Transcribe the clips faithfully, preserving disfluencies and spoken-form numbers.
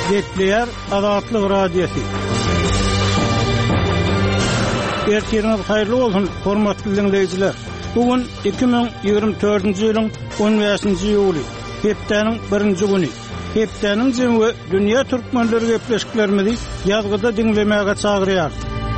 Getleyer Azatlyk Radiosu. Ertiriniz hayırlı olsun, hormatly dinleyijiler. Bugün iki bin ýygrimi dördünji ýylyň on beşinji ýuly, hepdeniň birinji güni. Hepdeniň jemgy dünýä türkmenleri gepleşiklerimizi ýazgyda dinlemäge çagyrýar.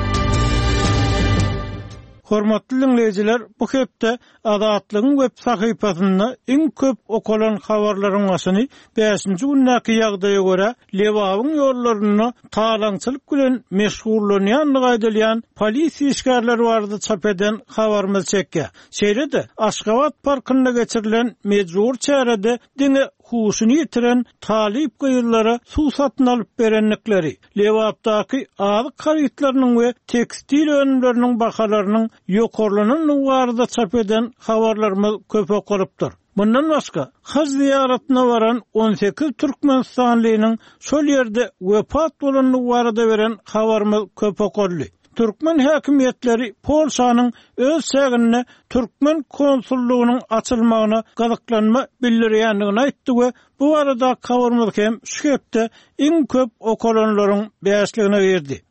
Hormatly dinleyijiler, bu hepde Azatlygyň web sahypasyna iň köp okulan habarlaryň başyny beşinji günnäki ýagdaýa görä Lewabyň ýollaryny talaňçylyk bilen meşgullanýanlygy aýdylýan polisiýa işgärleri barada çap eden habarymyz çekkä. Şeýlede Aşgabat parkynda geçirilen mejbur çärede diňe huşuny ýitiren talip gyýylara suw satyn alyp berenlikleri, Lewapdaky azyk harytlarynyň we tekstil önümleriniň bahalarynyň ýokarlanynyň barada çap eden habarlarymyz köp okulypdyr. Bundan başga, haj ziyaretyne baran on sekiz Türkmenistanlynyň şol ýerde wepat bolanyny barada beren habarymyz köp okurly. Türkmen häkimetleri Polşanyň öz sägine Türkmen konsullugynyň açylmagyna gazaklanma bildirýändigini aýtdy we bu arada habarymyz hem şu hepde iň köp okulanlaryň beýasligine berdi.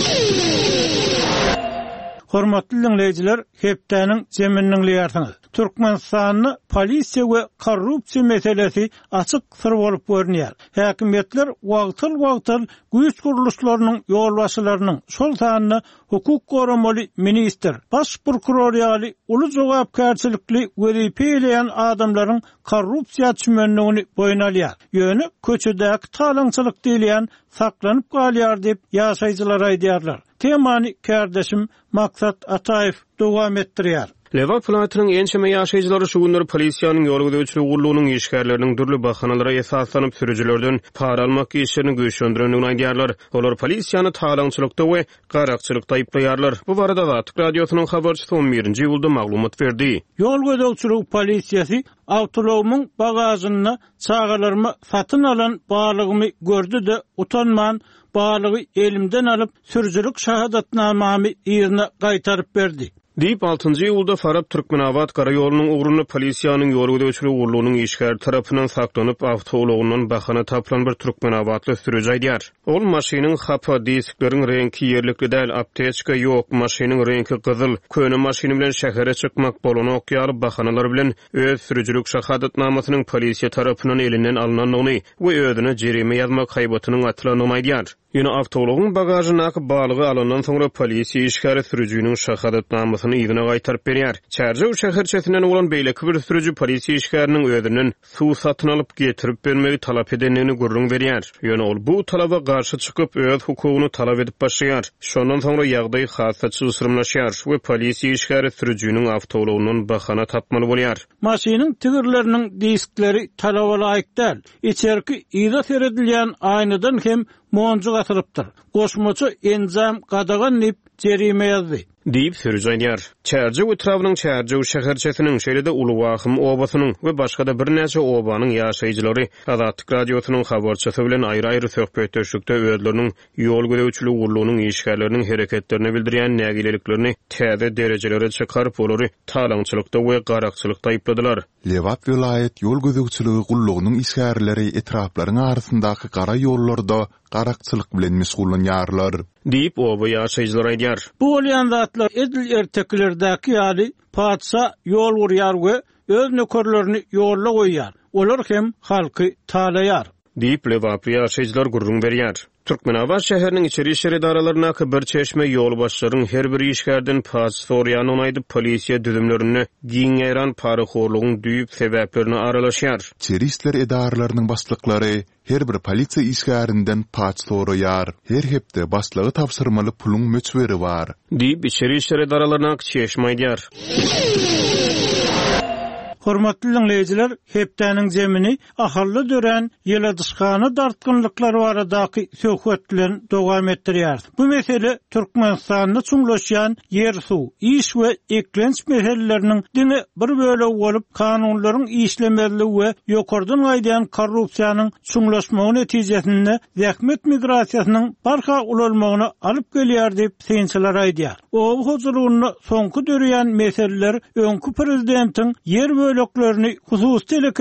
Hormatly dinleyijiler, hepdeniň jeminiň ýartyňyz. Türkmenistanyň polisiýa we korrupsiýa meselesi açyk sır bolup görünýär. Häkimetler wagtyl-wagtyl güýç guruluşlarynyň ýolbaşçylarynyň şol sanyny hukuk goramaly minister, baş prokuror ýaly uly jogapkärçilikli wezipe bilen adamlaryň korrupsiýa çümenligini boýun alýar. Ýöne köçedäki talaňçylyk diýilen saklanyp galýar diýip ýaşaýjylar aýdýarlar. Temany kardeşim Maksat Ataev dowam etdirýär. Lewap vilayatynyň ençeme ýaşaýjylary şu günleri polisiýanyň ýolgudyçylyk gurulunyň işgärleriniň dürli bahanalara esaslanyp sürüjilerden para almak işlerini güýçlendirendigini aýdýarlar. Olar polisiýany talaňçylykda we garakçylykda aýplaýarlar. Bu barada Azatlyk Radiosynyň habarçysy on birinji ýylda maglumat berdi. Ýolgudyçylyk polisiýasy awtolowumyň bagazyny çağalarmy satyn alan balygymy gördü de utanman balygy elimden alyp sürüjilik şahadatnamamy ýerine gaýtaryp berdi. Deyip altıncı ýylda Farab Türkmenabad garaýolunyň ugruna polisiýanyň ýolgudyçylyk gurulunyň işgär tarapyndan saklanyp awtolowundan bahana tapylan bir Türkmenabadly sürüji aýdýar. Ol maşynyň hapa diskleriň reňki ýerlikli däl, apteczka ýok, maşynyň reňki gyzyl, köne maşyny bilen şäherä çykmak bolany okýar bahanalar bilen öz sürüjilik şahadatnamasynyň polisiýa tarapyndan elinden alynanyny we özüne jerime ýazmak haýbatynyň atlanyny aýdýar. Ýöne awtolowuň bagazyny balygy alandan soňra polisiýa işgäri sürüjiniň şahadatnamasyny ýygyna gaýtaryp berýär. Çärjew şäherçesinden bolan beýleki bir sürüji polisiýa işgäriniň özünden suw satyn alyp getirip bermegi talap edenini gurrun berýär. Ýöne ol bu talaba garşy çykyp öz hukugyny talap edip başlaýar. Şondan soňra ýagdaý hasatçy ısrymlaşýar we polisiýa işgäri sürüjiniň awtolowundan bahana tapmaly bolýar. Maşynyň tigirleriniň diskleri talaba laýyk däl. İçerki ýyda seredilýän aýnadan hem monjuk atılıpdyr. Goşmaçy enzam gadaganyp jerime ýazdy. Deyip sürüji aýdýar. Çärjew etrawynyň Çärjew şäherçesiniň şeýlede Ulubahym obasynyň we başga-da bir näçe obanyň ýaşaýjylary Azatlyk Radiosynyň habarçysy bilen aýry-aýry söhbetleşikde özleriniň ýolgudyçylyk gurulunyň işgärleriniň hereketlerini bildirýän nägileliklerini täze derejelere çykaryp olary talaňçylykda we garakçylykda aýpladylar. Lewap vilayet ýolgudyçylygy gurulunyň işgärleri etraplaryň arasyndaky gara ýollarda garakçylyk bilen meşgullanýarlar. Deyip oba ýaşaýjylar aýdýar. Bu bolýan zatlar edil erteklerdäki ýaly padşa ýol gurýar we öz nökerlerini ýolla goýýar. Olar hem halky talaýar. Deyip Lewap ýaşaýjylar gurrun berýär. Türkmenabad şäheriniň içeri işler edaralaryna bir çeşme ýol başlaryň her bir işgärden pas sorýanyny aýdyp polisiýa düzümlerini giňeran paraxorlugyň düýüp sebäplerini aralaşýar. İçeri işler edaralarynyň başlyklary her bir polisiýa işgärinden pas sorýar. Her hepde başlygy tapşyrmaly puluň möçberi bar. Diýip içeri işler edaralaryna çeşme aýdýar. Hormatly dinleyijiler, hepdeniň jemini ahyrly dören ýyladyşgany dartgynlyklary baradaky söhbet bilen dowam etdirýär. Bu mesele Türkmenistanyny çuňlaşýan ýer suw, iş we eklenç meseleleriniň diňe bir bölegi bolup kanunlaryň işlemezligi we ýokardan aýdýan korrupsiýanyň çuňlaşmagy netijesinde zähmet migrasiýasynyň barha ulalmagyna alyp gelýär diýip synçylar aýdýar. O huzurlugyny soňky dörýän meseleler öňkü prezidentiň ýer böleklerini hususy